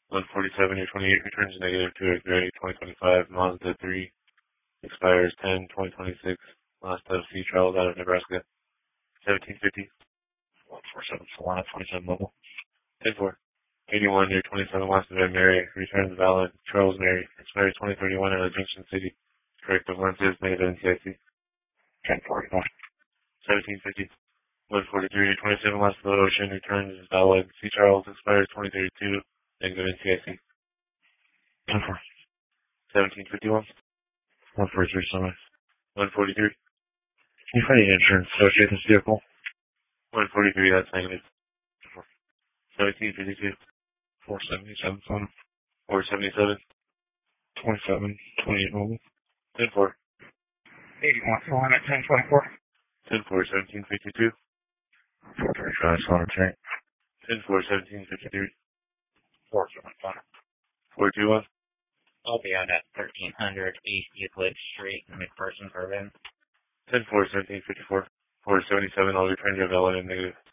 147, your 28 returns negative to a gray 2025 Mazda 3. Expires 10/2026. Last of sea travels out of Nebraska. 1750. 147 Solana 27 level. 10-4. 81, your 27 last of Mary. Returns valid. Charles Mary. Expires 2031 out of Junction City. Correct of lenses negative NCIC. 1041. 1750. 143, your 27 last of Ocean. Returns valid. Sea Charles. Expires 2032. Negative NCIC. 10-4. 1751. 143 Summit. 143. Can you find any insurance associated with this vehicle? 143, that's negative. 1752. 477 Summit. 477. 27, 28 mobile. 10-4. 81 Solana 1024. 10-4, 1752. 435 Solana tank. 10-4, 1753. 475. 421. I'll be out at 1300 East Euclid Street, McPherson, Urban. 10-4, 1754. 477, I'll return your valid and negative.